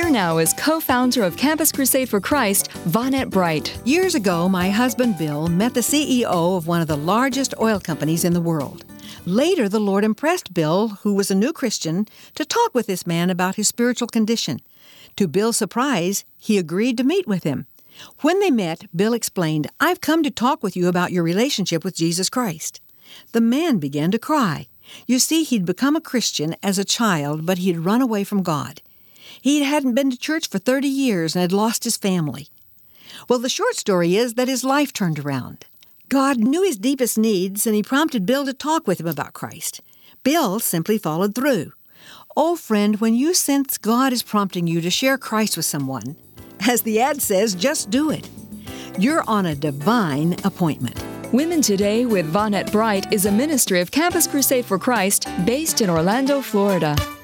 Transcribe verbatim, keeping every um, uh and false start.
Here now is co-founder of Campus Crusade for Christ, Vonette Bright. Years ago, my husband Bill met the C E O of one of the largest oil companies in the world. Later, the Lord impressed Bill, who was a new Christian, to talk with this man about his spiritual condition. To Bill's surprise, he agreed to meet with him. When they met, Bill explained, "I've come to talk with you about your relationship with Jesus Christ." The man began to cry. You see, he'd become a Christian as a child, but he had run away from God. He hadn't been to church for thirty years and had lost his family. Well, the short story is that his life turned around. God knew his deepest needs, and he prompted Bill to talk with him about Christ. Bill simply followed through. Oh, friend, when you sense God is prompting you to share Christ with someone, as the ad says, just do it. You're on a divine appointment. Women Today with Vonette Bright is a ministry of Campus Crusade for Christ based in Orlando, Florida.